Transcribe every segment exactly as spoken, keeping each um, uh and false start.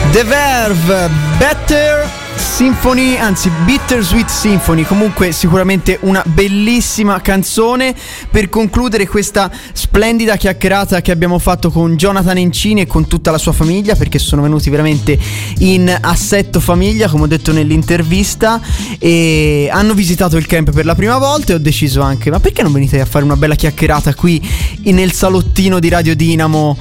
The Verve, Better Symphony, anzi Bittersweet Symphony, comunque sicuramente una bellissima canzone per concludere questa splendida chiacchierata che abbiamo fatto con Jonathan Encini e con tutta la sua famiglia, perché sono venuti veramente in assetto famiglia, come ho detto nell'intervista, e hanno visitato il camp per la prima volta e ho deciso anche, ma perché non venite a fare una bella chiacchierata qui nel salottino di Radio Dinamo,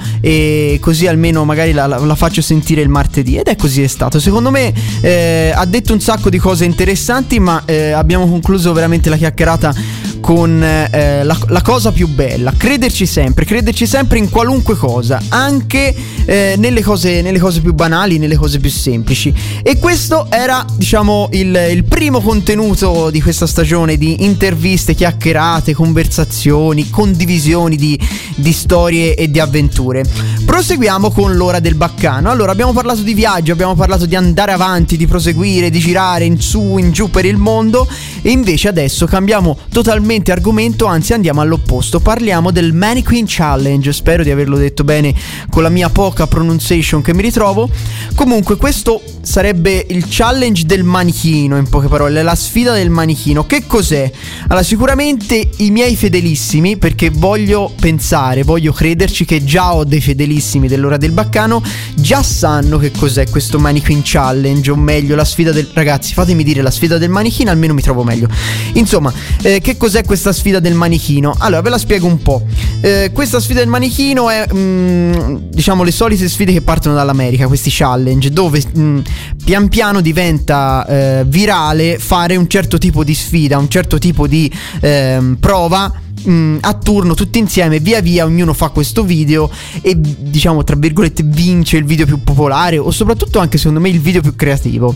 e così almeno magari la, la, la faccio sentire il martedì. Ed è così è stato, secondo me eh, ha detto un sacco di cose interessanti, ma eh, abbiamo concluso veramente la chiacchierata con eh, la, la cosa più bella: crederci sempre, crederci sempre in qualunque cosa, anche eh, nelle cose, nelle cose più banali, nelle cose più semplici. E questo era, diciamo, il, il primo contenuto di questa stagione di interviste, chiacchierate, conversazioni, condivisioni di, di storie e di avventure. Proseguiamo con l'ora del baccano. Allora, abbiamo parlato di viaggio, abbiamo parlato di andare avanti, di proseguire, di girare in su, in giù per il mondo, e invece adesso cambiamo totalmente argomento, anzi andiamo all'opposto, parliamo del Mannequin Challenge. Spero di averlo detto bene con la mia poca pronunciation che mi ritrovo. Comunque questo sarebbe il challenge del manichino, in poche parole, la sfida del manichino. Che cos'è? Allora, sicuramente i miei fedelissimi, perché voglio pensare, voglio crederci che già ho dei fedelissimi dell'ora del baccano, già sanno che cos'è questo Mannequin Challenge, o meglio la sfida del... Ragazzi, fatemi dire la sfida del manichino, almeno mi trovo meglio. Insomma, eh, che cos'è questa sfida del manichino? Allora, ve la spiego un po'. Eh, questa sfida del manichino è, mh, diciamo, le solite sfide che partono dall'America, questi challenge, dove mh, pian piano diventa eh, virale fare un certo tipo di sfida, un certo tipo di eh, prova mh, a turno, tutti insieme, via via ognuno fa questo video e, diciamo, tra virgolette, vince il video più popolare, o soprattutto anche, secondo me, il video più creativo.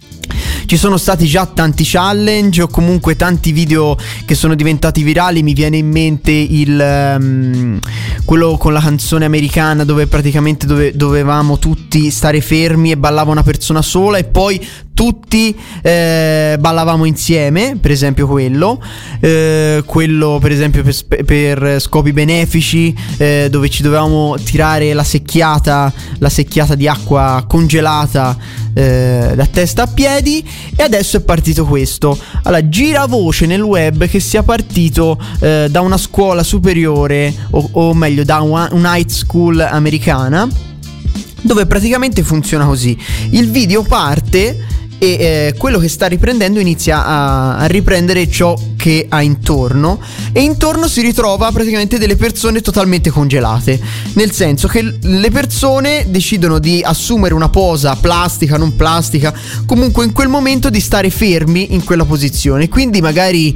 Ci sono stati già tanti challenge, o comunque tanti video che sono diventati virali. Mi viene in mente il um, quello con la canzone americana, dove praticamente dove, dovevamo tutti stare fermi e ballava una persona sola, e poi tutti eh, ballavamo insieme, per esempio quello eh, quello per esempio per, per scopi benefici, eh, dove ci dovevamo tirare la secchiata la secchiata di acqua congelata eh, da testa a piedi. E adesso è partito questo. Allora, gira voce nel web che sia partito eh, da una scuola superiore, o, o meglio da una, una high school americana, dove praticamente funziona così: il video parte e eh, quello che sta riprendendo inizia a, a riprendere ciò che ha intorno, e intorno si ritrova praticamente delle persone totalmente congelate, nel senso che le persone decidono di assumere una posa plastica, non plastica, comunque in quel momento di stare fermi in quella posizione. Quindi magari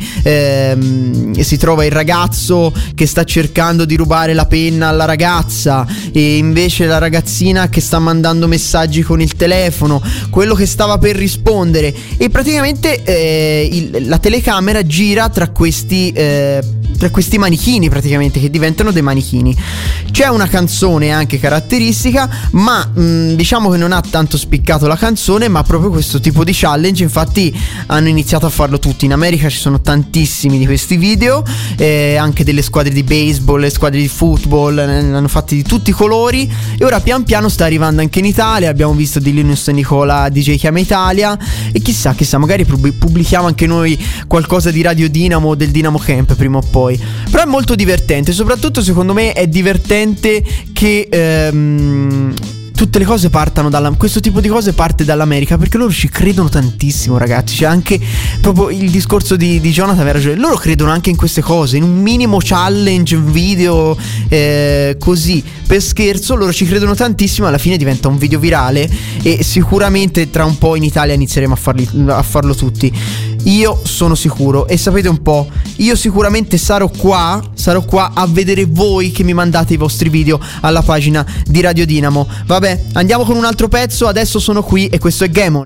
ehm, si trova il ragazzo che sta cercando di rubare la penna alla ragazza, e invece la ragazzina che sta mandando messaggi con il telefono, quello che stava per rispondere rispondere, e praticamente eh, il, la telecamera gira tra questi eh, tra questi manichini, praticamente, che diventano dei manichini. C'è una canzone anche caratteristica, ma mh, diciamo che non ha tanto spiccato la canzone, ma proprio questo tipo di challenge. Infatti hanno iniziato a farlo tutti. In America ci sono tantissimi di questi video, eh, anche delle squadre di baseball, le squadre di football, ne hanno fatti di tutti i colori, e ora pian piano sta arrivando anche in Italia. Abbiamo visto di Linus e Nicola D J Chiama Italia, e chissà, chissà, magari pubblichiamo anche noi qualcosa di Radio Dinamo o del Dinamo Camp prima o poi. Però è molto divertente, soprattutto secondo me è divertente che ehm, tutte le cose partano dalla, questo tipo di cose parte dall'America, perché loro ci credono tantissimo, ragazzi. C'è anche proprio il discorso di, di Jonathan, aveva ragione, loro credono anche in queste cose, in un minimo challenge, un video eh, così per scherzo, loro ci credono tantissimo, alla fine diventa un video virale, e sicuramente tra un po' in Italia inizieremo a, farli, a farlo tutti. Io sono sicuro, e sapete un po', io sicuramente sarò qua, sarò qua a vedere voi che mi mandate i vostri video alla pagina di Radio Dinamo. Vabbè, andiamo con un altro pezzo, adesso sono qui e questo è Game On.